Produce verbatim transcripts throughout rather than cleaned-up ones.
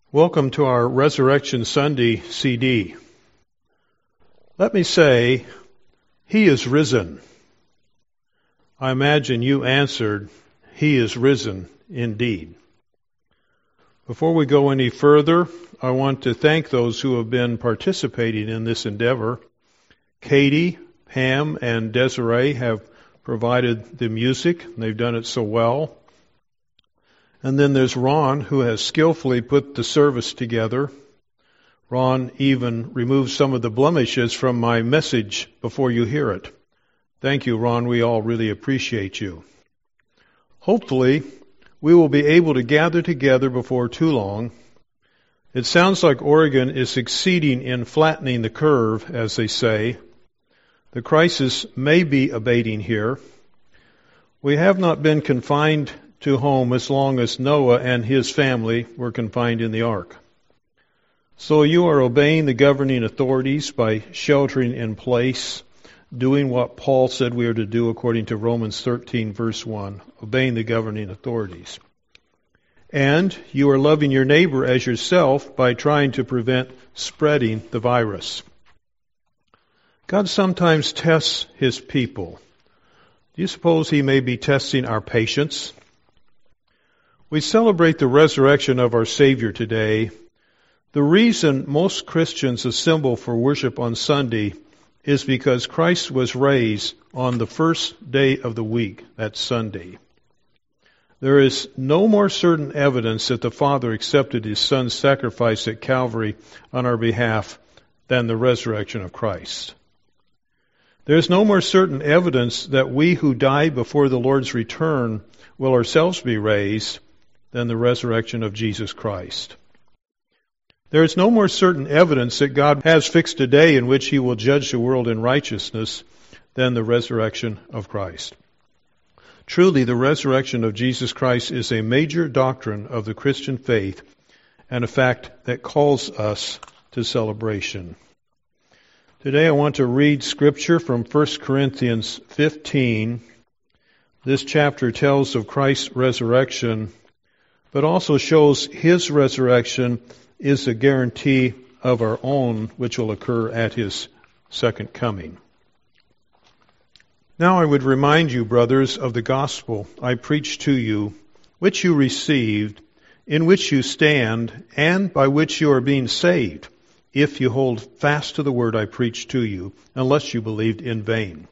Welcome to our Resurrection Sunday C D. Let me say, He is risen. I imagine you answered, He is risen indeed. Before we go any further, I want to thank those who have been participating in this endeavor. Katie, Pam, and Desiree have provided the music, and they've done it so well. And then there's Ron, who has skillfully put the service together. Ron even removed some of the blemishes from my message before you hear it. Thank you, Ron. We all really appreciate you. Hopefully, we will be able to gather together before too long. It sounds like Oregon is succeeding in flattening the curve, as they say. The crisis may be abating here. We have not been confined to home as long as Noah and his family were confined in the ark. So you are obeying the governing authorities by sheltering in place, doing what Paul said we are to do according to Romans thirteen, verse one, obeying the governing authorities. And you are loving your neighbor as yourself by trying to prevent spreading the virus. God sometimes tests His people. Do you suppose He may be testing our patience? We celebrate the resurrection of our Savior today. The reason most Christians assemble for worship on Sunday is because Christ was raised on the first day of the week, that's Sunday. There is no more certain evidence that the Father accepted His Son's sacrifice at Calvary on our behalf than the resurrection of Christ. There is no more certain evidence that we who die before the Lord's return will ourselves be raised than the resurrection of Jesus Christ. There is no more certain evidence that God has fixed a day in which He will judge the world in righteousness than the resurrection of Christ. Truly, the resurrection of Jesus Christ is a major doctrine of the Christian faith and a fact that calls us to celebration. Today I want to read Scripture from First Corinthians fifteen. This chapter tells of Christ's resurrection, but also shows His resurrection is a guarantee of our own, which will occur at His second coming. Now I would remind you, brothers, of the gospel I preached to you, which you received, in which you stand, and by which you are being saved, if you hold fast to the word I preached to you, unless you believed in vain.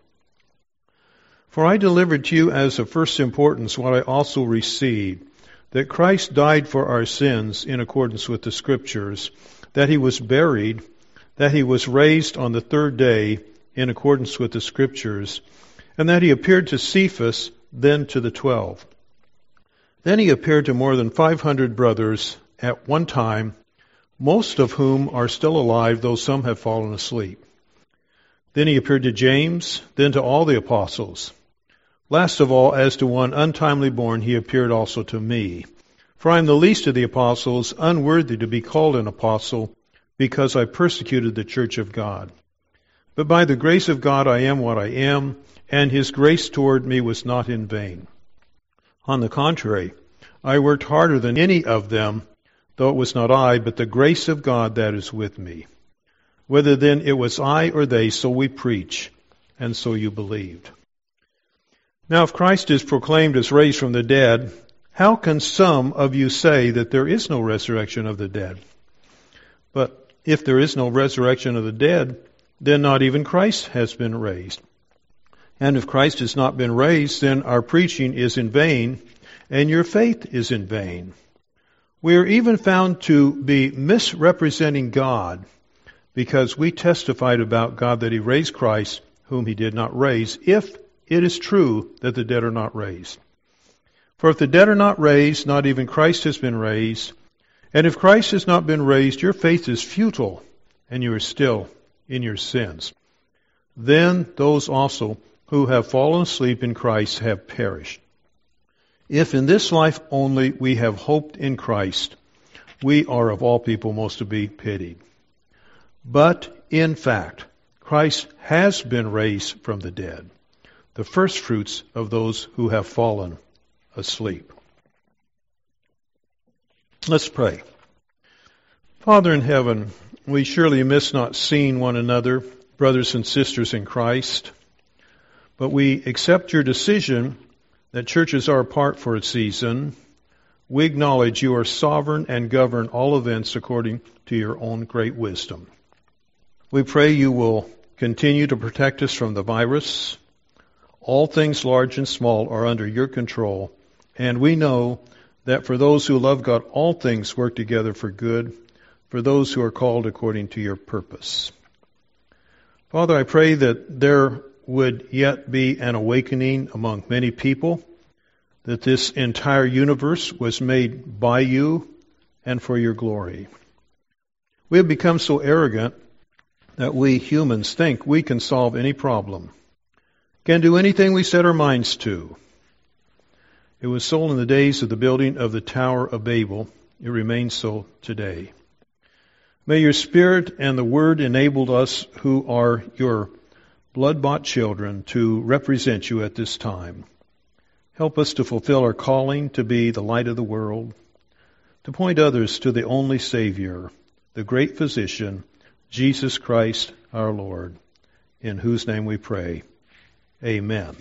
For I delivered to you as of first importance what I also received, that Christ died for our sins in accordance with the Scriptures, that He was buried, that He was raised on the third day in accordance with the Scriptures, and that He appeared to Cephas, then to the twelve. Then He appeared to more than five hundred brothers at one time, most of whom are still alive, though some have fallen asleep. Then He appeared to James, then to all the apostles. Last of all, as to one untimely born, He appeared also to me. For I am the least of the apostles, unworthy to be called an apostle, because I persecuted the church of God. But by the grace of God I am what I am, and His grace toward me was not in vain. On the contrary, I worked harder than any of them, though it was not I, but the grace of God that is with me. Whether then it was I or they, so we preach, and so you believed. Now, if Christ is proclaimed as raised from the dead, how can some of you say that there is no resurrection of the dead? But if there is no resurrection of the dead, then not even Christ has been raised. And if Christ has not been raised, then our preaching is in vain, and your faith is in vain. We are even found to be misrepresenting God, because we testified about God that He raised Christ, whom He did not raise, if it is true that the dead are not raised. For if the dead are not raised, not even Christ has been raised. And if Christ has not been raised, your faith is futile, and you are still in your sins. Then those also who have fallen asleep in Christ have perished. If in this life only we have hoped in Christ, we are of all people most to be pitied. But in fact, Christ has been raised from the dead, the firstfruits of those who have fallen asleep. Let's pray. Father in heaven, we surely miss not seeing one another, brothers and sisters in Christ, but we accept your decision that churches are apart for a season. We acknowledge you are sovereign and govern all events according to your own great wisdom. We pray you will continue to protect us from the virus. All things large and small are under your control, and we know that for those who love God, all things work together for good, for those who are called according to your purpose. Father, I pray that there would yet be an awakening among many people, that this entire universe was made by you and for your glory. We have become so arrogant that we humans think we can solve any problem, can do anything we set our minds to. It was so in the days of the building of the Tower of Babel. It remains so today. May your Spirit and the Word enable us who are your blood-bought children to represent you at this time. Help us to fulfill our calling to be the light of the world, to point others to the only Savior, the great physician, Jesus Christ our Lord, in whose name we pray. Amen.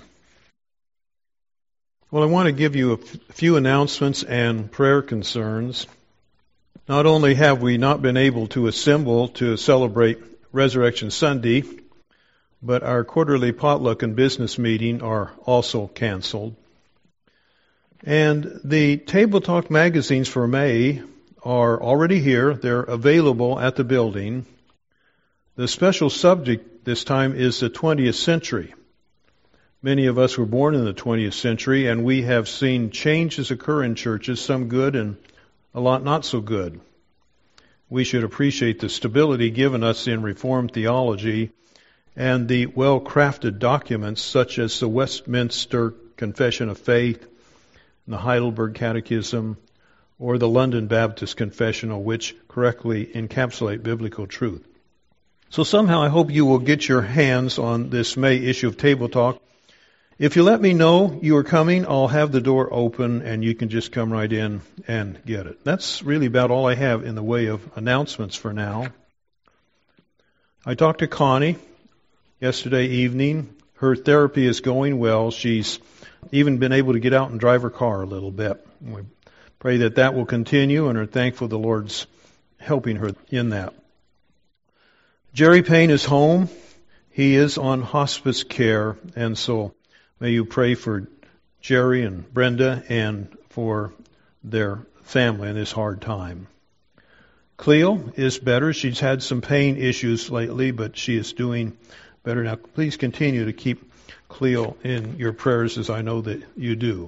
Well, I want to give you a f- few announcements and prayer concerns. Not only have we not been able to assemble to celebrate Resurrection Sunday, but our quarterly potluck and business meeting are also canceled. And the Table Talk magazines for May are already here. They're available at the building. The special subject this time is the twentieth century. Many of us were born in the twentieth century, and we have seen changes occur in churches, some good and a lot not so good. We should appreciate the stability given us in Reformed theology and the well-crafted documents such as the Westminster Confession of Faith, the Heidelberg Catechism, or the London Baptist Confessional, which correctly encapsulate biblical truth. So somehow I hope you will get your hands on this May issue of Table Talk. If you let me know you are coming, I'll have the door open and you can just come right in and get it. That's really about all I have in the way of announcements for now. I talked to Connie yesterday evening. Her therapy is going well. She's even been able to get out and drive her car a little bit. We pray that that will continue and are thankful the Lord's helping her in that. Jerry Payne is home. He is on hospice care, and so may you pray for Jerry and Brenda and for their family in this hard time. Cleo is better. She's had some pain issues lately, but she is doing better now. Please continue to keep Cleo in your prayers, as I know that you do.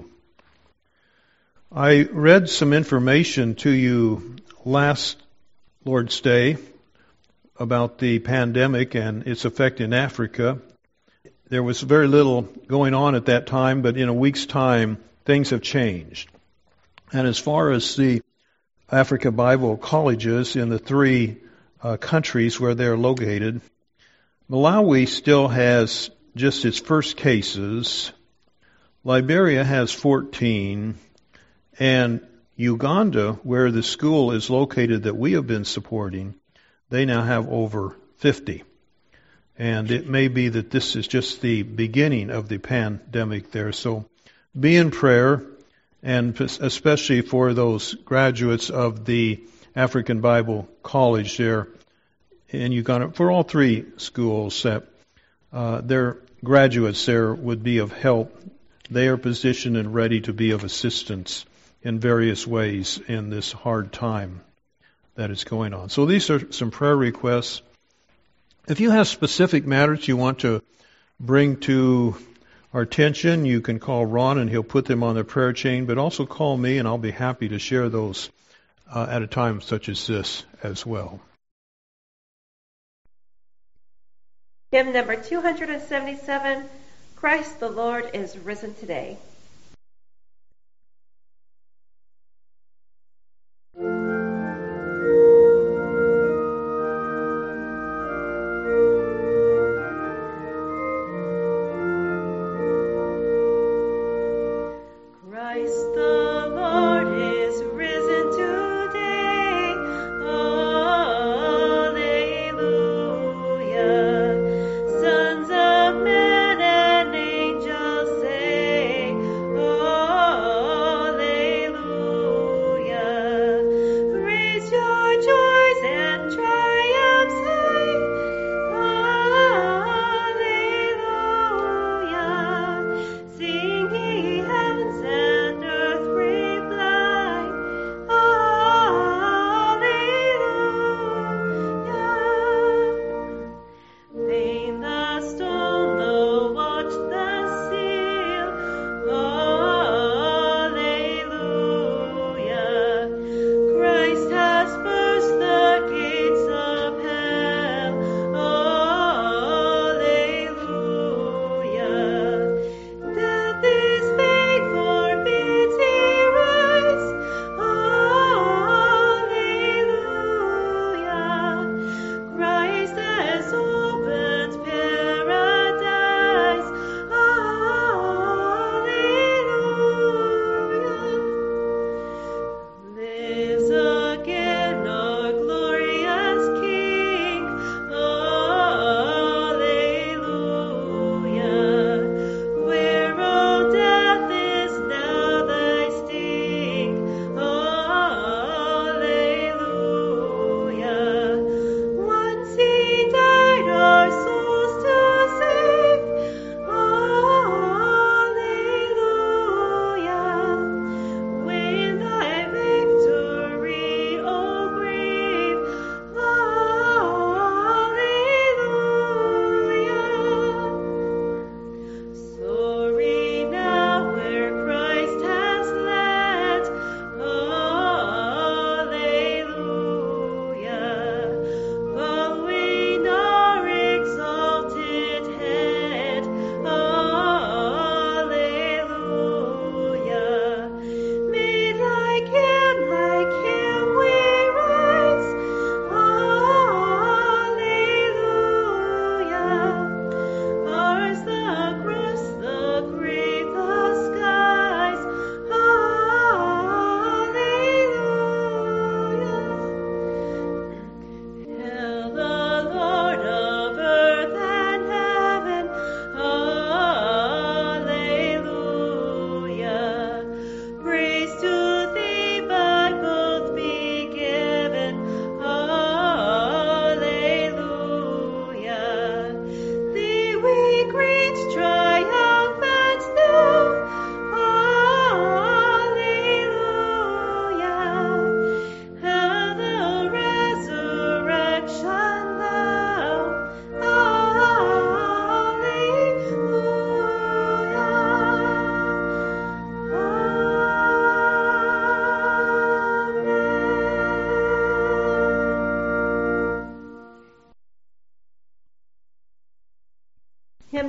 I read some information to you last Lord's Day about the pandemic and its effect in Africa. There was very little going on at that time, but in a week's time, things have changed. And as far as the Africa Bible colleges in the three uh, countries where they're located, Malawi still has just its first cases. Liberia has fourteen, and Uganda, where the school is located that we have been supporting, they now have over fifty. And it may be that this is just the beginning of the pandemic there. So be in prayer, and especially for those graduates of the African Bible College there in Uganda, for all three schools, that uh, their graduates there would be of help. They are positioned and ready to be of assistance in various ways in this hard time that is going on. So these are some prayer requests. If you have specific matters you want to bring to our attention, you can call Ron and he'll put them on the prayer chain, but also call me and I'll be happy to share those uh, at a time such as this as well. Hymn number two hundred seventy-seven, Christ the Lord is risen today. Christ the Lord is risen today.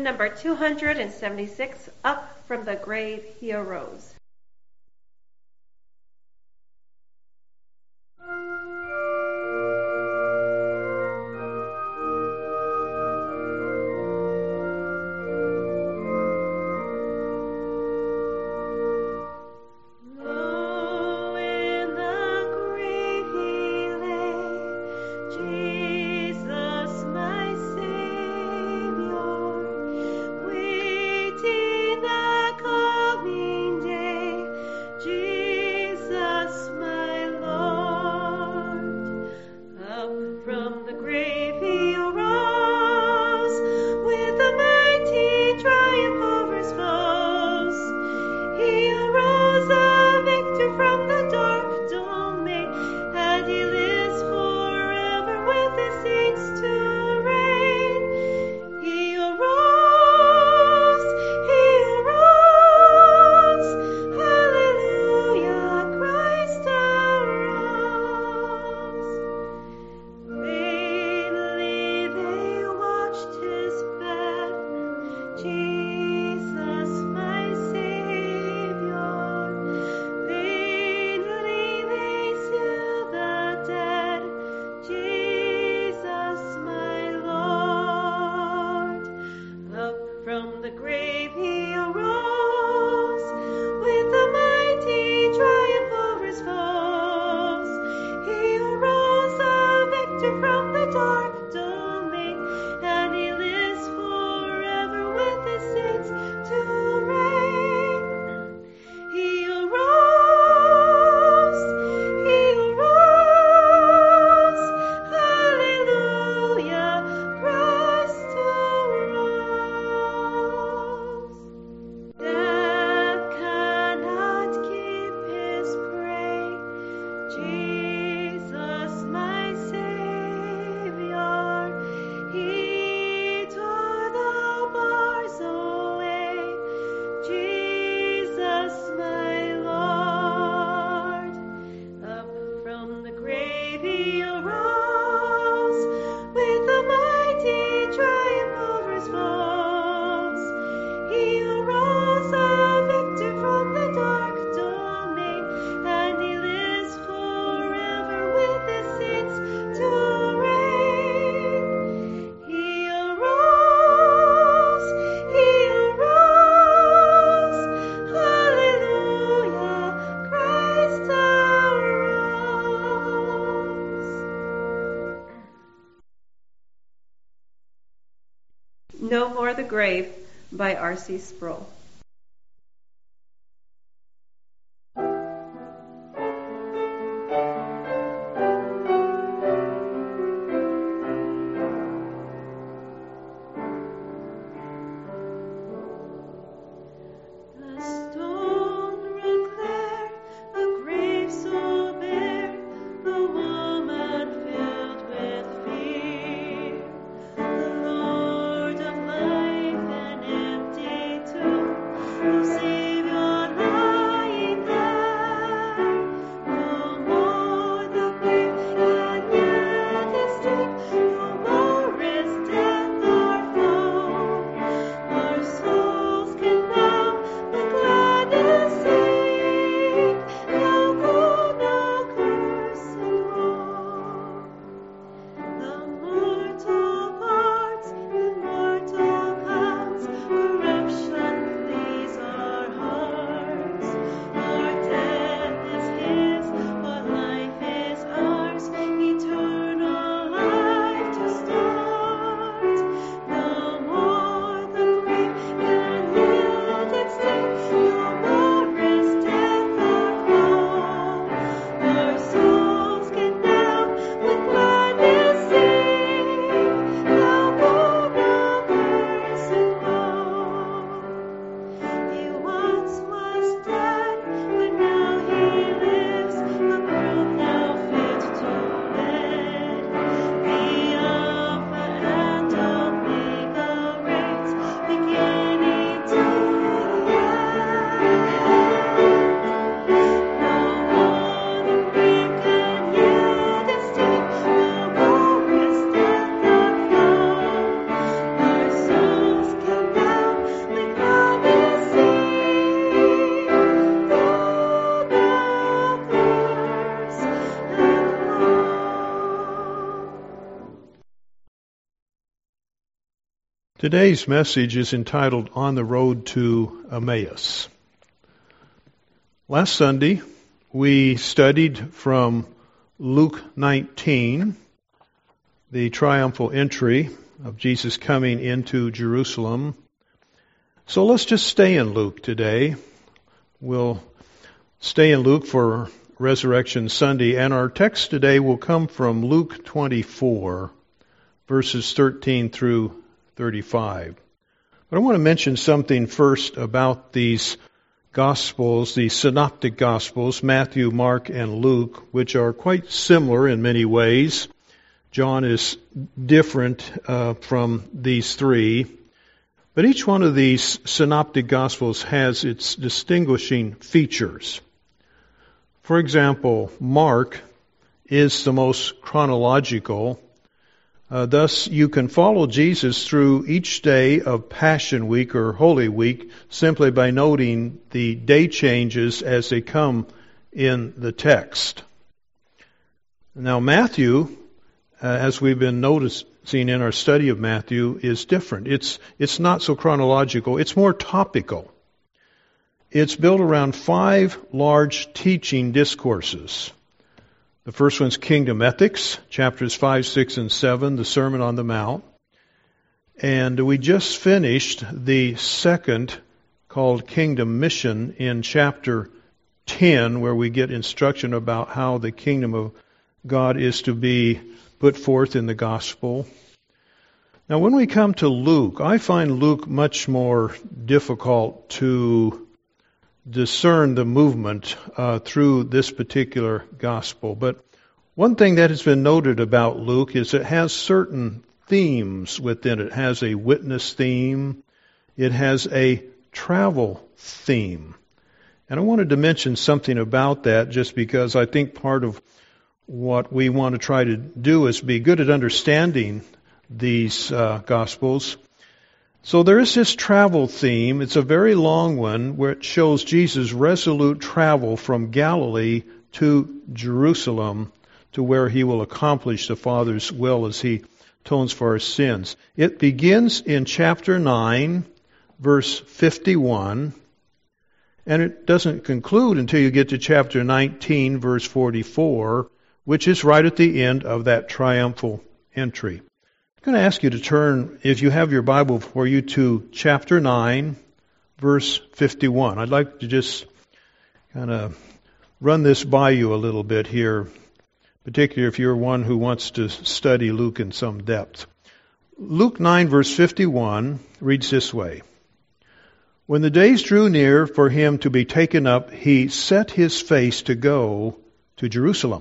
number two hundred seventy-six, Up from the Grave He Arose. No More the Grave by R C Sproul. To Today's message is entitled On the Road to Emmaus. Last Sunday, we studied from Luke nineteen, the triumphal entry of Jesus coming into Jerusalem. So let's just stay in Luke today. We'll stay in Luke for Resurrection Sunday, and our text today will come from Luke twenty-four, verses thirteen through thirty-five. But I want to mention something first about these Gospels, the Synoptic Gospels, Matthew, Mark, and Luke, which are quite similar in many ways. John is different uh, from these three. But each one of these Synoptic Gospels has its distinguishing features. For example, Mark is the most chronological. Uh, thus, you can follow Jesus through each day of Passion Week or Holy Week simply by noting the day changes as they come in the text. Now, Matthew, uh, as we've been noticing in our study of Matthew, is different. It's, it's not so chronological. It's more topical. It's built around five large teaching discourses. The first one's Kingdom Ethics, chapters five, six, and seven, the Sermon on the Mount. And we just finished the second, called Kingdom Mission, in chapter ten, where we get instruction about how the kingdom of God is to be put forth in the gospel. Now, when we come to Luke, I find Luke much more difficult to discern the movement uh, through this particular gospel. But one thing that has been noted about Luke is it has certain themes within it. It has a witness theme. It has a travel theme. And I wanted to mention something about that just because I think part of what we want to try to do is be good at understanding these uh, gospels. So there is this travel theme. It's a very long one where it shows Jesus' resolute travel from Galilee to Jerusalem to where he will accomplish the Father's will as he atones for our sins. It begins in chapter nine, verse fifty-one, and it doesn't conclude until you get to chapter nineteen, verse forty-four, which is right at the end of that triumphal entry. I'm going to ask you to turn, if you have your Bible before you, to chapter nine, verse fifty-one. I'd like to just kind of run this by you a little bit here, particularly if you're one who wants to study Luke in some depth. Luke nine, verse fifty-one reads this way. When the days drew near for him to be taken up, he set his face to go to Jerusalem.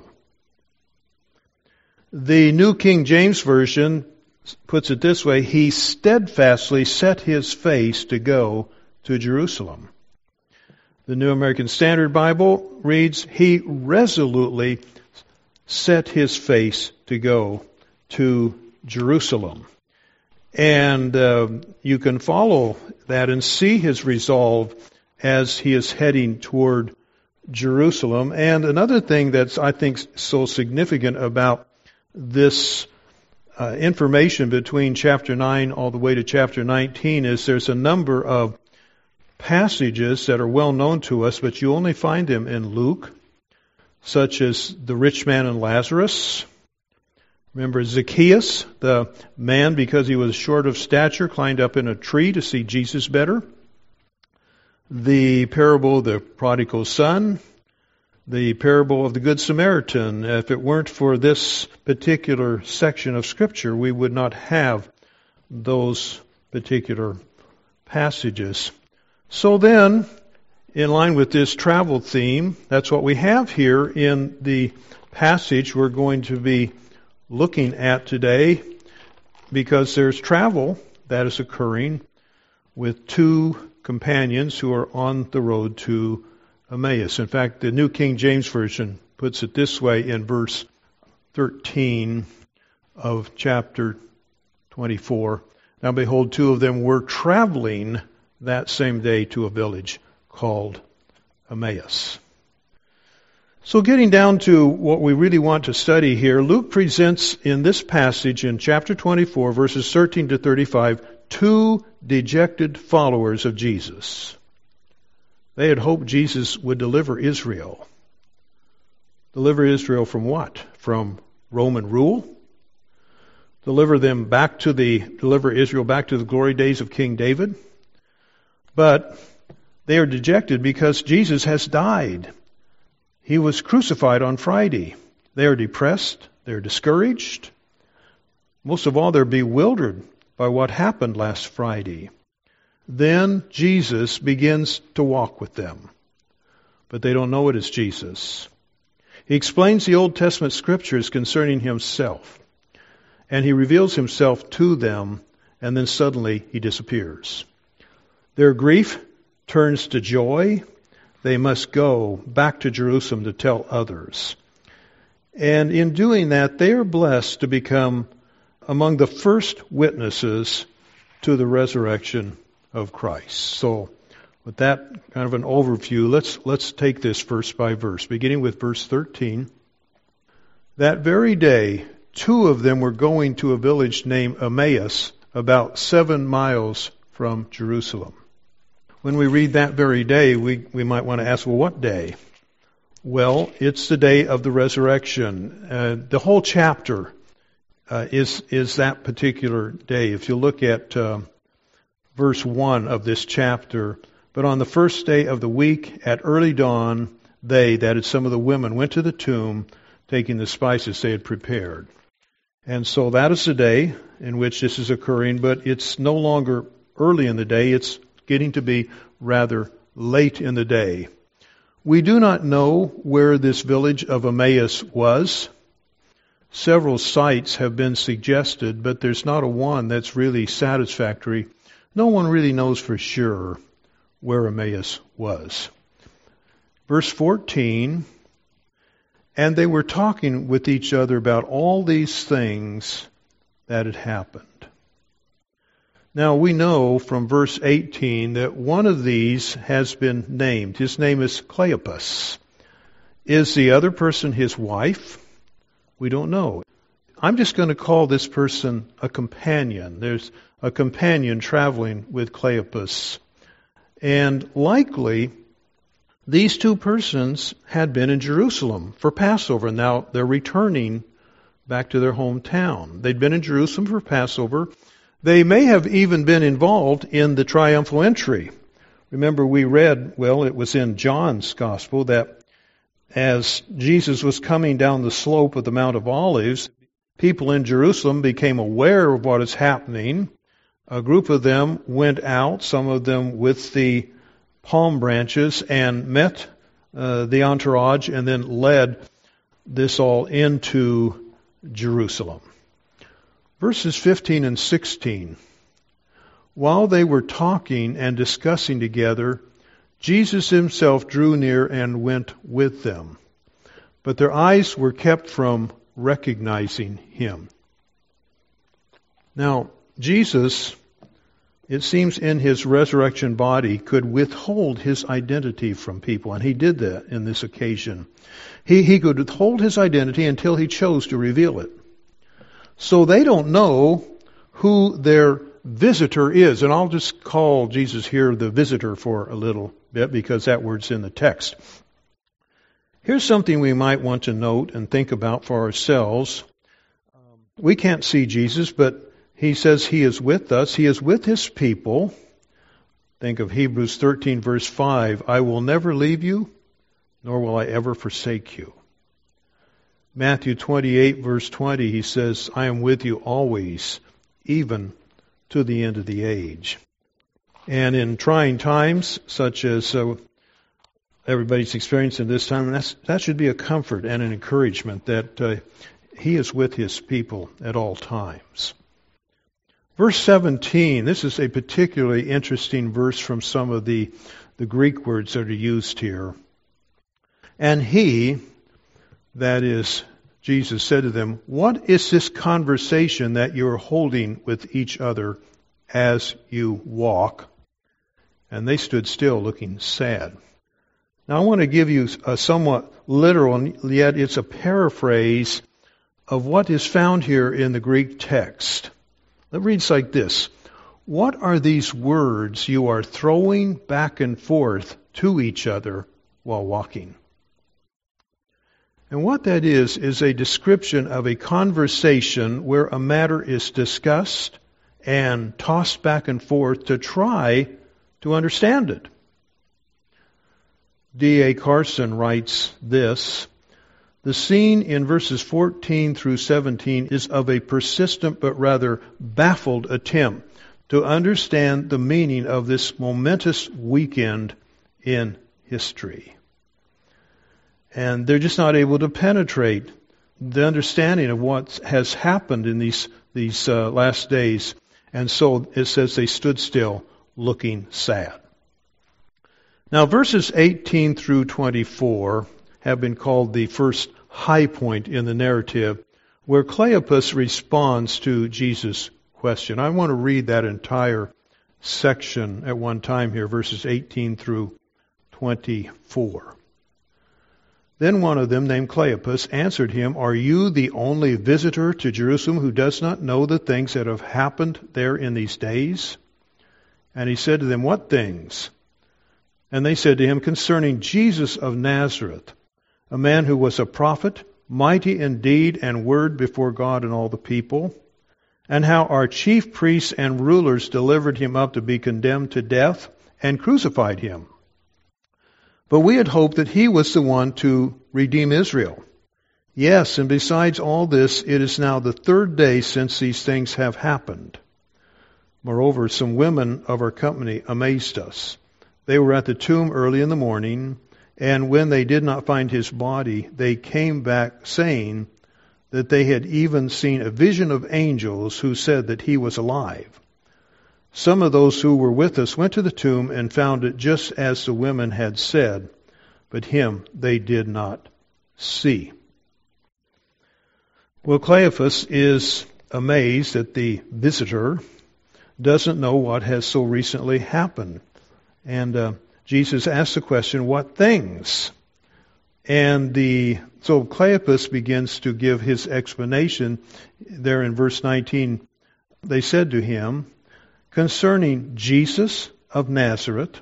The New King James Version puts it this way, he steadfastly set his face to go to Jerusalem. The New American Standard Bible reads, he resolutely set his face to go to Jerusalem. And uh, you can follow that and see his resolve as he is heading toward Jerusalem. And another thing that's, I think, so significant about this Uh, information between chapter nine all the way to chapter nineteen is there's a number of passages that are well known to us, but you only find them in Luke, such as the rich man and Lazarus. Remember Zacchaeus, the man, because he was short of stature, climbed up in a tree to see Jesus better. The parable of the prodigal son. The parable of the Good Samaritan. If it weren't for this particular section of Scripture, we would not have those particular passages. So then, in line with this travel theme, that's what we have here in the passage we're going to be looking at today, because there's travel that is occurring with two companions who are on the road to Emmaus. In fact, the New King James Version puts it this way in verse thirteen of chapter twenty-four. Now behold, two of them were traveling that same day to a village called Emmaus. So getting down to what we really want to study here, Luke presents in this passage in chapter twenty-four, verses thirteen to thirty-five, two dejected followers of Jesus. They had hoped Jesus would deliver Israel. Deliver Israel from what? From Roman rule? Deliver them back to the, deliver Israel back to the glory days of King David? But they are dejected because Jesus has died. He was crucified on Friday. They are depressed. They're discouraged. Most of all, they're bewildered by what happened last Friday. Then Jesus begins to walk with them. But they don't know it is Jesus. He explains the Old Testament scriptures concerning himself. And he reveals himself to them, and then suddenly he disappears. Their grief turns to joy. They must go back to Jerusalem to tell others. And in doing that, they are blessed to become among the first witnesses to the resurrection of Christ. So, with that kind of an overview, let's let's take this verse by verse, beginning with verse thirteen. That very day, two of them were going to a village named Emmaus, about seven miles from Jerusalem. When we read that very day, we, we might want to ask, well, what day? Well, it's the day of the resurrection. Uh, the whole chapter uh, is is that particular day. If you look at uh, verse one of this chapter, but on the first day of the week at early dawn, they, that is some of the women, went to the tomb, taking the spices they had prepared. And so that is the day in which this is occurring, but it's no longer early in the day, it's getting to be rather late in the day. We do not know where this village of Emmaus was. Several sites have been suggested, but there's not a one that's really satisfactory. No one really knows for sure where Emmaus was. Verse fourteen, and they were talking with each other about all these things that had happened. Now we know from verse eighteen that one of these has been named. His name is Cleopas. Is the other person his wife? We don't know. I'm just going to call this person a companion. There's a companion traveling with Cleopas. And likely, these two persons had been in Jerusalem for Passover. Now they're returning back to their hometown. They'd been in Jerusalem for Passover. They may have even been involved in the triumphal entry. Remember, we read, well, it was in John's Gospel, that as Jesus was coming down the slope of the Mount of Olives, people in Jerusalem became aware of what is happening. A group of them went out, some of them with the palm branches, and met uh, the entourage and then led this all into Jerusalem. Verses fifteen and sixteen. While they were talking and discussing together, Jesus himself drew near and went with them. But their eyes were kept from recognizing him. Now, Jesus, it seems in his resurrection body, could withhold his identity from people, and he did that in this occasion. He, he could withhold his identity until he chose to reveal it. So they don't know who their visitor is. And I'll just call Jesus here the visitor for a little bit because that word's in the text. Here's something we might want to note and think about for ourselves. We can't see Jesus, but he says he is with us. He is with his people. Think of Hebrews thirteen verse five. I will never leave you, nor will I ever forsake you. Matthew twenty-eight, verse twenty, he says, I am with you always, even to the end of the age. And in trying times, such as uh, everybody's experiencing this time, that's, that should be a comfort and an encouragement that uh, he is with his people at all times. Verse seventeen, this is a particularly interesting verse from some of the, the Greek words that are used here. And he... That is, Jesus said to them, what is this conversation that you're holding with each other as you walk? And they stood still looking sad. Now I want to give you a somewhat literal, and yet it's a paraphrase of what is found here in the Greek text. It reads like this. what are these words you are throwing back and forth to each other while walking? And what that is, is a description of a conversation where a matter is discussed and tossed back and forth to try to understand it. D A Carson writes this: the scene in verses fourteen through seventeen is of a persistent but rather baffled attempt to understand the meaning of this momentous weekend in history. And they're just not able to penetrate the understanding of what has happened in these, these uh, last days. And so it says they stood still, looking sad. Now, verses eighteen through twenty-four have been called the first high point in the narrative, where Cleopas responds to Jesus' question. I want to read that entire section at one time here, verses eighteen through twenty-four. Then one of them, named Cleopas, answered him, "Are you the only visitor to Jerusalem who does not know the things that have happened there in these days?" And he said to them, "What things?" And they said to him, "Concerning Jesus of Nazareth, a man who was a prophet, mighty in deed and word before God and all the people, and how our chief priests and rulers delivered him up to be condemned to death and crucified him. But we had hoped that he was the one to redeem Israel. Yes, and besides all this, it is now the third day since these things have happened. Moreover, some women of our company amazed us. They were at the tomb early in the morning, and when they did not find his body, they came back saying that they had even seen a vision of angels who said that he was alive. Some of those who were with us went to the tomb and found it just as the women had said, but him they did not see." Well, Cleopas is amazed that the visitor doesn't know what has so recently happened. And uh, Jesus asks the question, "What things?" And the so Cleopas begins to give his explanation there in verse nineteen. They said to him, "Concerning Jesus of Nazareth."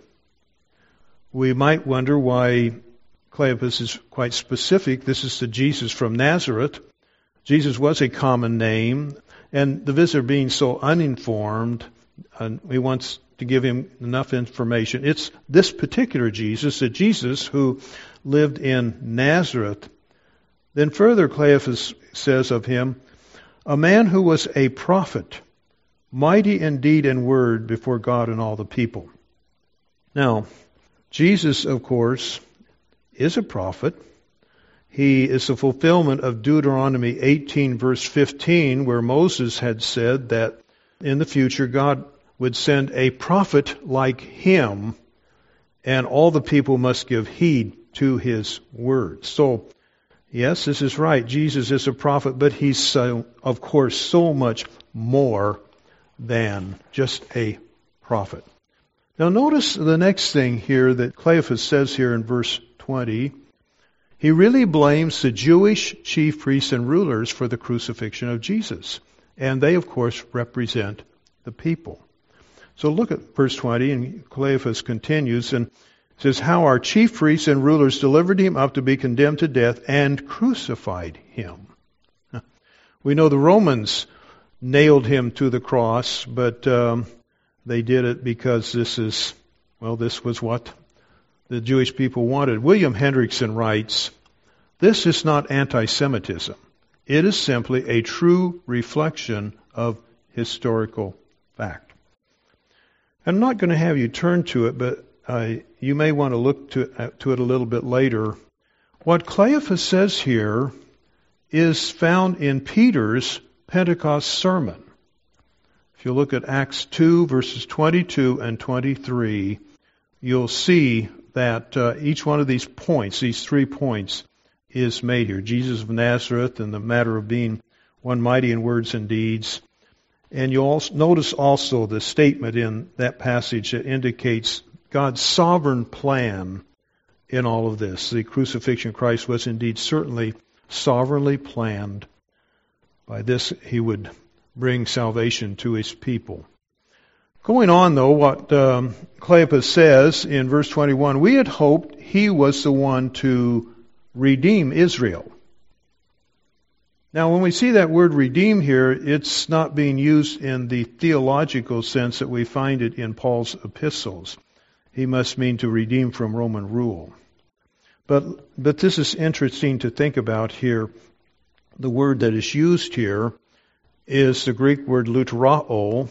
We might wonder why Cleopas is quite specific. This is the Jesus from Nazareth. Jesus was a common name, and the visitor being so uninformed, uh, he wants to give him enough information. It's this particular Jesus, the Jesus who lived in Nazareth. Then further, Cleopas says of him, "A man who was a prophet, mighty in deed and word before God and all the people." Now, Jesus, of course, is a prophet. He is the fulfillment of Deuteronomy eighteen, verse fifteen, where Moses had said that in the future God would send a prophet like him, and all the people must give heed to his words. So, yes, this is right. Jesus is a prophet, but he's, so, of course, so much more than just a prophet. Now notice the next thing here that Cleopas says here in verse twenty. He really blames the Jewish chief priests and rulers for the crucifixion of Jesus. And they, of course, represent the people. So look at verse twenty, and Cleopas continues and says, "How our chief priests and rulers delivered him up to be condemned to death and crucified him." We know the Romans nailed him to the cross, but um, they did it because this is, well, this was what the Jewish people wanted. William Hendrickson writes, "This is not anti-Semitism. It is simply a true reflection of historical fact." I'm not going to have you turn to it, but uh, you may want to look to, uh, to it a little bit later. What Cleopas says here is found in Peter's Pentecost sermon. If you look at Acts two, verses twenty-two and twenty-three, you'll see that uh, each one of these points, these three points, is made here. Jesus of Nazareth and the matter of being one mighty in words and deeds. And you'll also notice also the statement in that passage that indicates God's sovereign plan in all of this. The crucifixion of Christ was indeed certainly sovereignly planned. By this he would bring salvation to his people. Going on, though, what um, Cleopas says in verse twenty-one, we had hoped he was the one to redeem Israel. Now, when we see that word redeem here, it's not being used in the theological sense that we find it in Paul's epistles. He must mean to redeem from Roman rule. But, but this is interesting to think about here. The word that is used here is the Greek word luterao.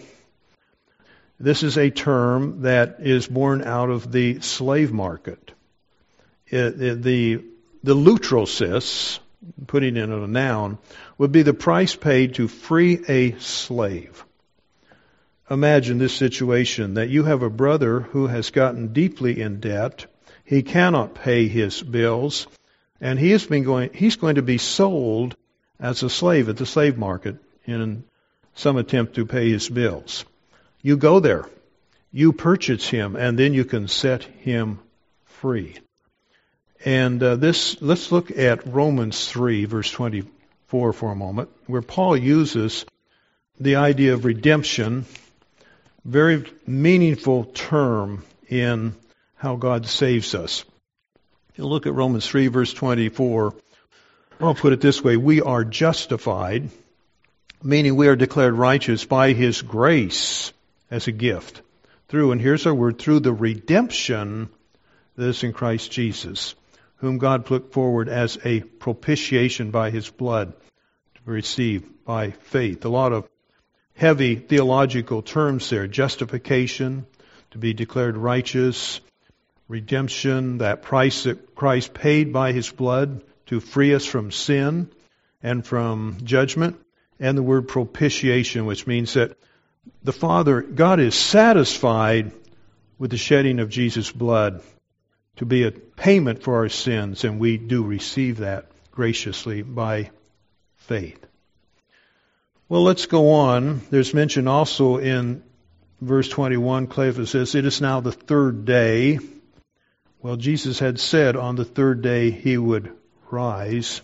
This is a term that is born out of the slave market. It, it, the, the lutrosis, putting it in a noun, would be the price paid to free a slave. Imagine this situation, that you have a brother who has gotten deeply in debt. He cannot pay his bills, and he has been going, he's going to be sold as a slave at the slave market in some attempt to pay his bills. You go there, you purchase him, and then you can set him free. And uh, this, let's look at Romans three, verse twenty-four for a moment, where Paul uses the idea of redemption, very meaningful term in how God saves us. You look at Romans three, verse twenty-four. I'll put it this way, we are justified, meaning we are declared righteous by His grace as a gift. Through, and here's our word, through the redemption that is in Christ Jesus, whom God put forward as a propitiation by His blood to be received by faith. A lot of heavy theological terms there. Justification, to be declared righteous. Redemption, that price that Christ paid by His blood to free us from sin and from judgment. And the word propitiation, which means that the Father, God is satisfied with the shedding of Jesus' blood to be a payment for our sins, and we do receive that graciously by faith. Well, let's go on. There's mention also in verse twenty-one, Cleophas says, it is now the third day. Well, Jesus had said on the third day He would rise.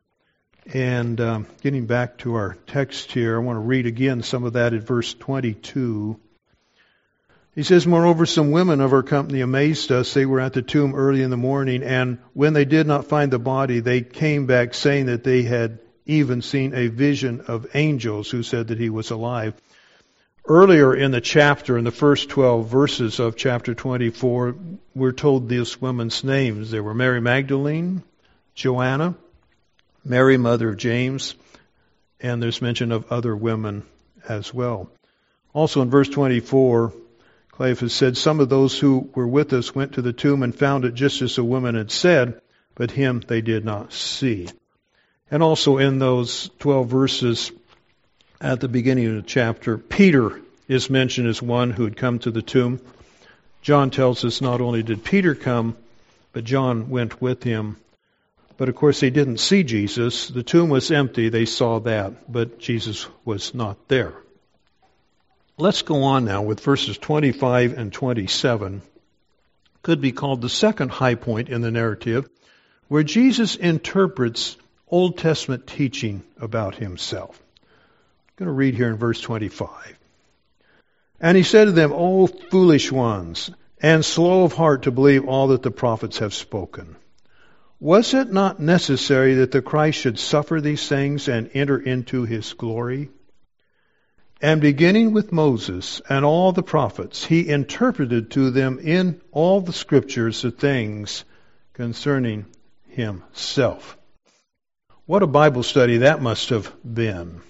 And um, getting back to our text here, I want to read again some of that at verse twenty-two. He says, moreover, some women of our company amazed us. They were at the tomb early in the morning, and when they did not find the body, they came back saying that they had even seen a vision of angels who said that He was alive. Earlier in the chapter, in the first twelve verses of chapter twenty-four, we're told these women's names. They were Mary Magdalene, Joanna, Mary, mother of James, and there's mention of other women as well. Also in verse twenty-four, Cleophas said, some of those who were with us went to the tomb and found it just as the woman had said, but Him they did not see. And also in those twelve verses at the beginning of the chapter, Peter is mentioned as one who had come to the tomb. John tells us not only did Peter come, but John went with him. But of course they didn't see Jesus. The tomb was empty, they saw that, but Jesus was not there. Let's go on now with verses twenty-five and twenty-seven. Could be called the second high point in the narrative, where Jesus interprets Old Testament teaching about Himself. I'm going to read here in verse twenty-five. And He said to them, O foolish ones, and slow of heart to believe all that the prophets have spoken. Was it not necessary that the Christ should suffer these things and enter into His glory? And beginning with Moses and all the prophets, He interpreted to them in all the Scriptures the things concerning Himself. What a Bible study that must have been.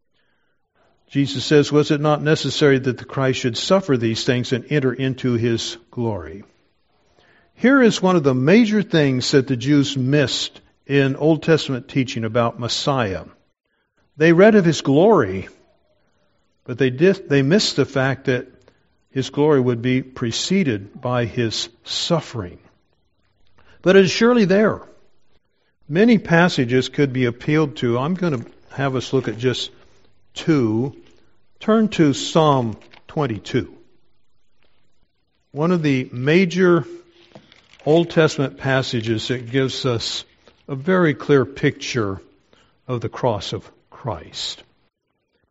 Jesus says, was it not necessary that the Christ should suffer these things and enter into His glory? Here is one of the major things that the Jews missed in Old Testament teaching about Messiah. They read of His glory, but they did, they missed the fact that His glory would be preceded by His suffering. But it is surely there. Many passages could be appealed to. I'm going to have us look at just two. Turn to Psalm twenty-two. One of the major Old Testament passages that gives us a very clear picture of the cross of Christ.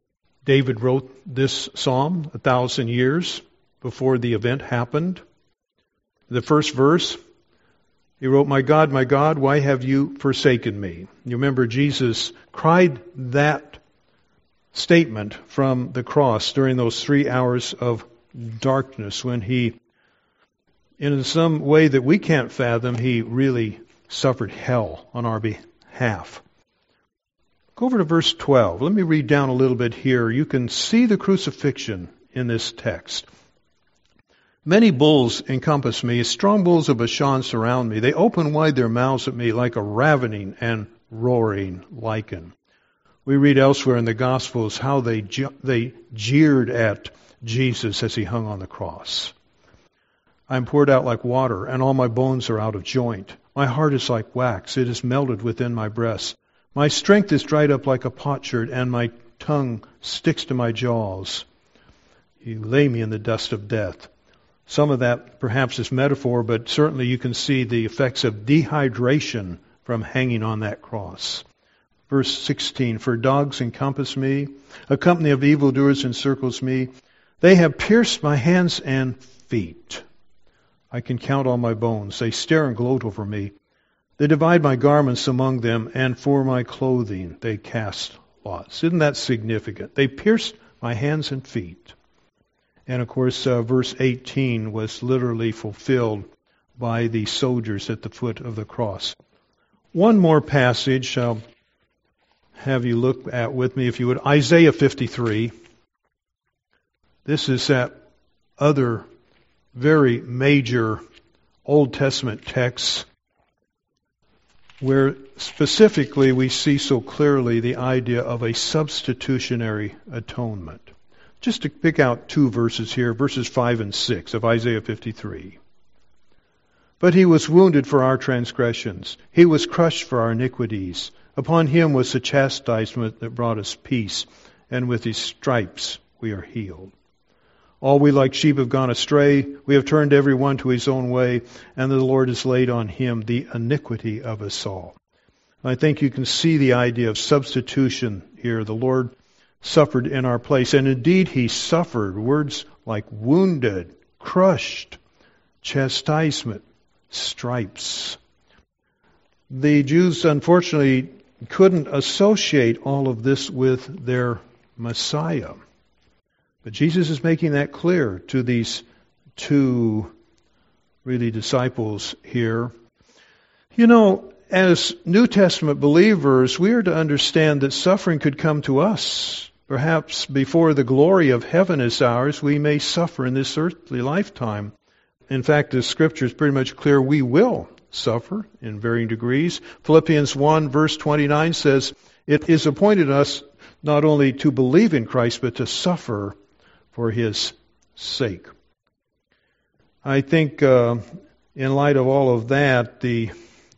David wrote this psalm a thousand years before the event happened. The first verse, he wrote, "My God, my God, why have you forsaken me?" You remember Jesus cried that statement from the cross during those three hours of darkness when he, in some way that we can't fathom, he really suffered hell on our behalf. Go over to verse twelve. Let me read down a little bit here. You can see the crucifixion in this text. "Many bulls encompass me. Strong bulls of Bashan surround me. They open wide their mouths at me like a ravening and roaring lion." We read elsewhere in the Gospels how they je- they jeered at Jesus as he hung on the cross. "I am poured out like water, and all my bones are out of joint. My heart is like wax. It is melted within my breast. My strength is dried up like a potsherd, and my tongue sticks to my jaws. You lay me in the dust of death." Some of that perhaps is metaphor, but certainly you can see the effects of dehydration from hanging on that cross. Verse sixteen, "For dogs encompass me, a company of evildoers encircles me. They have pierced my hands and feet. I can count all my bones. They stare and gloat over me. They divide my garments among them, and for my clothing they cast lots." Isn't that significant? They pierced my hands and feet. And of course, uh, verse eighteen was literally fulfilled by the soldiers at the foot of the cross. One more passage I'll have you look at with me, if you would. Isaiah fifty-three. This is that other very major Old Testament text where specifically we see so clearly the idea of a substitutionary atonement. Just to pick out two verses here, verses five and six of Isaiah fifty-three. "But he was wounded for our transgressions. He was crushed for our iniquities. Upon him was the chastisement that brought us peace, and with his stripes we are healed. All we like sheep have gone astray. We have turned every one to his own way, and the Lord has laid on him the iniquity of us all." I think you can see the idea of substitution here. The Lord suffered in our place, and indeed he suffered. Words like wounded, crushed, chastisement, stripes. The Jews, unfortunately, couldn't associate all of this with their Messiah. But Jesus is making that clear to these two, really, disciples here. You know, as New Testament believers, we are to understand that suffering could come to us. Perhaps before the glory of heaven is ours, we may suffer in this earthly lifetime. In fact, the Scripture is pretty much clear we will suffer in varying degrees. Philippians one verse twenty-nine says, "It is appointed us not only to believe in Christ, but to suffer for his sake." I think uh, in light of all of that, the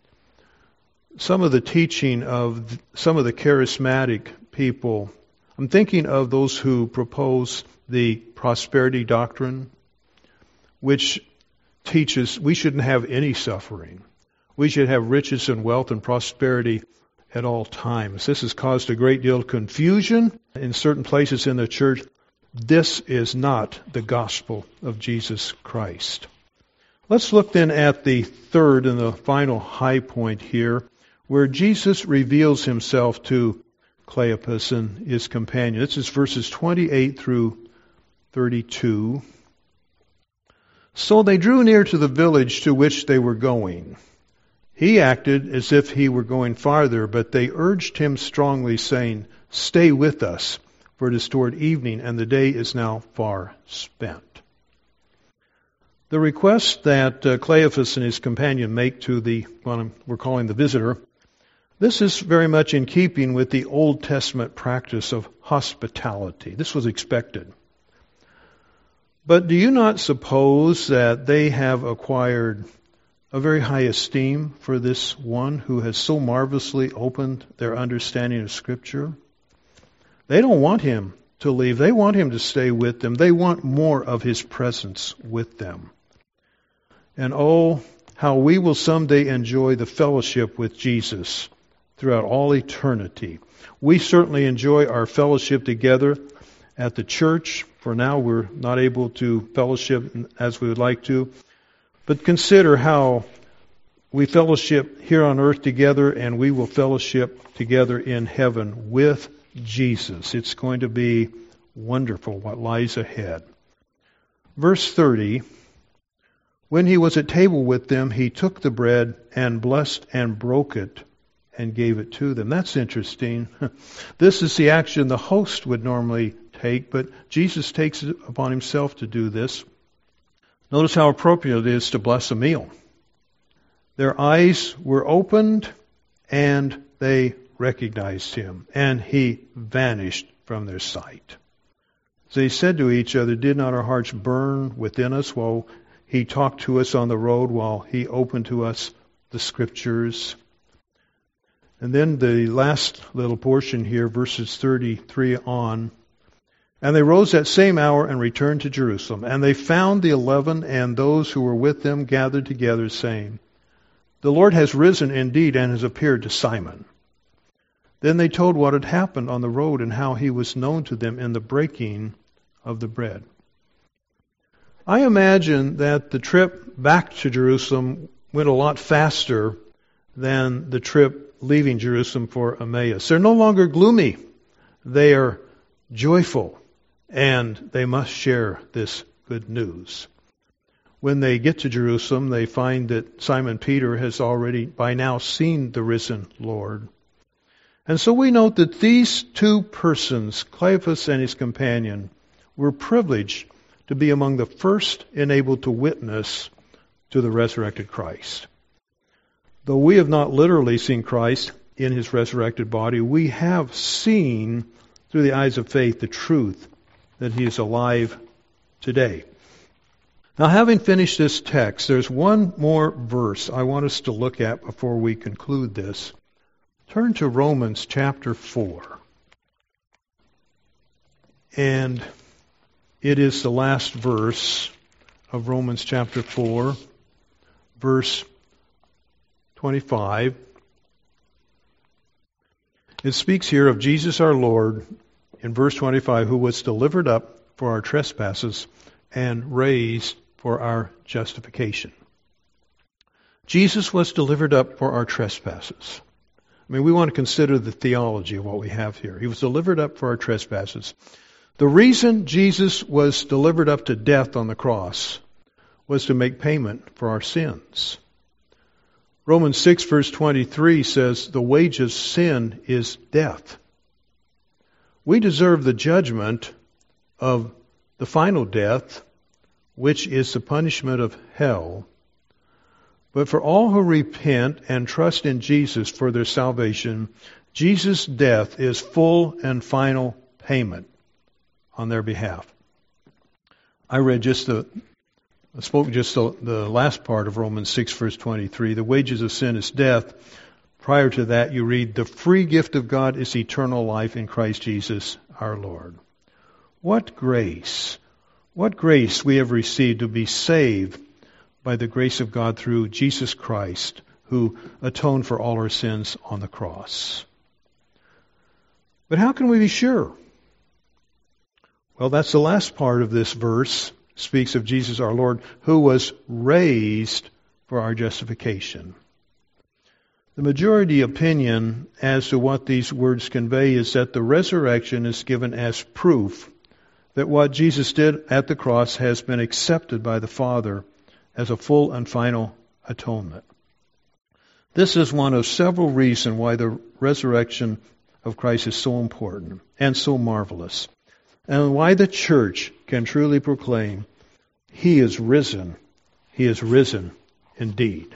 some of the teaching of some of the charismatic people, I'm thinking of those who propose the prosperity doctrine, which teaches we shouldn't have any suffering. We should have riches and wealth and prosperity at all times. This has caused a great deal of confusion in certain places in the church. This is not the gospel of Jesus Christ. Let's look then at the third and the final high point here, where Jesus reveals himself to Cleopas and his companion. This is verses twenty-eight through thirty-two. "So they drew near to the village to which they were going. He acted as if he were going farther, but they urged him strongly, saying, 'Stay with us, for it is toward evening, and the day is now far spent.'" The request that uh, Cleopas and his companion make to the, what we're calling the visitor, this is very much in keeping with the Old Testament practice of hospitality. This was expected. But do you not suppose that they have acquired a very high esteem for this one who has so marvelously opened their understanding of Scripture? They don't want him to leave. They want him to stay with them. They want more of his presence with them. And oh, how we will someday enjoy the fellowship with Jesus throughout all eternity. We certainly enjoy our fellowship together at the church. For now, we're not able to fellowship as we would like to. But consider how we fellowship here on earth together, and we will fellowship together in heaven with Jesus. It's going to be wonderful what lies ahead. Verse thirty, when he was at table with them, he took the bread and blessed and broke it and gave it to them. That's interesting. This is the action the host would normally take, but Jesus takes it upon himself to do this. Notice how appropriate it is to bless a meal. Their eyes were opened and they recognized him, and he vanished from their sight. They said to each other, did not our hearts burn within us while he talked to us on the road, while he opened to us the Scriptures? And then the last little portion here, verses thirty-three on. And they rose that same hour and returned to Jerusalem. And they found the eleven and those who were with them gathered together, saying, the Lord has risen indeed and has appeared to Simon. Then they told what had happened on the road and how he was known to them in the breaking of the bread. I imagine that the trip back to Jerusalem went a lot faster than the trip leaving Jerusalem for Emmaus. They're no longer gloomy. They are joyful, and they must share this good news. When they get to Jerusalem, they find that Simon Peter has already by now seen the risen Lord. And so we note that these two persons, Cleophas and his companion, were privileged to be among the first enabled to witness to the resurrected Christ. Though we have not literally seen Christ in his resurrected body, we have seen through the eyes of faith the truth that he is alive today. Now, having finished this text, there's one more verse I want us to look at before we conclude this. Turn to Romans chapter four. And it is the last verse of Romans chapter four, verse twenty-five. It speaks here of Jesus our Lord in verse twenty-five, who was delivered up for our trespasses and raised for our justification. Jesus was delivered up for our trespasses. I mean, we want to consider the theology of what we have here. He was delivered up for our trespasses. The reason Jesus was delivered up to death on the cross was to make payment for our sins. Romans six verse twenty-three says, the wage of sin is death. We deserve the judgment of the final death, which is the punishment of hell. But for all who repent and trust in Jesus for their salvation, Jesus' death is full and final payment on their behalf. I read just the, I spoke just the, the last part of Romans six verse twenty-three. The wages of sin is death. Prior to that, you read, the free gift of God is eternal life in Christ Jesus our Lord. What grace! What grace we have received to be saved by the grace of God through Jesus Christ, who atoned for all our sins on the cross. But how can we be sure? Well, that's the last part of this verse. It speaks of Jesus our Lord, who was raised for our justification. The majority opinion as to what these words convey is that the resurrection is given as proof that what Jesus did at the cross has been accepted by the Father as a full and final atonement. This is one of several reasons why the resurrection of Christ is so important and so marvelous, and why the church can truly proclaim, He is risen. He is risen indeed.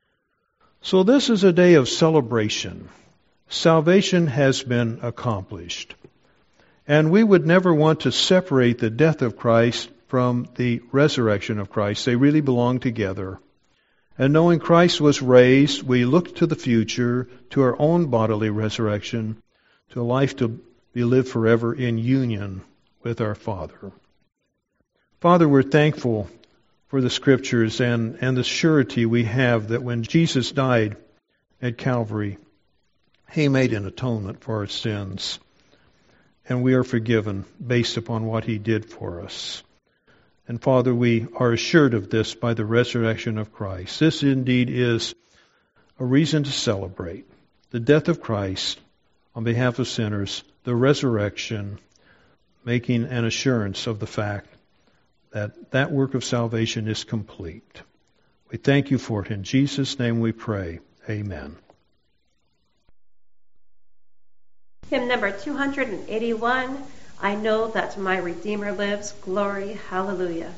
So this is a day of celebration. Salvation has been accomplished. And we would never want to separate the death of Christ from the resurrection of Christ. They really belong together. And knowing Christ was raised, we look to the future, to our own bodily resurrection, to a life to be lived forever in union with our Father. Father, we're thankful for the Scriptures and, and the surety we have that when Jesus died at Calvary, He made an atonement for our sins. and we are forgiven based upon what he did for us. And Father, we are assured of this by the resurrection of Christ. This indeed is a reason to celebrate the death of Christ on behalf of sinners, the resurrection, making an assurance of the fact that that work of salvation is complete. We thank you for it. In Jesus' name we pray. Amen. Hymn number two hundred eighty-one, I Know That My Redeemer Lives, Glory, Hallelujah.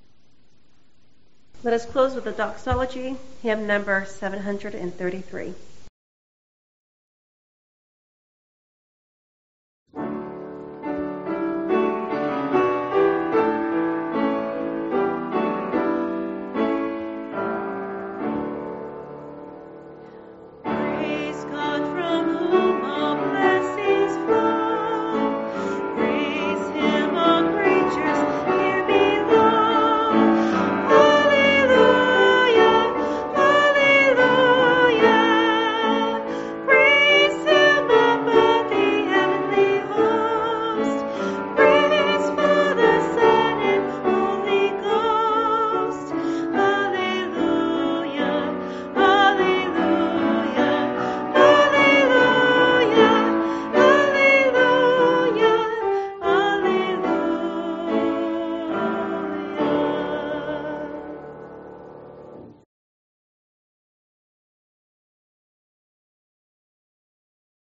Let us close with the doxology, hymn number seven hundred thirty-three.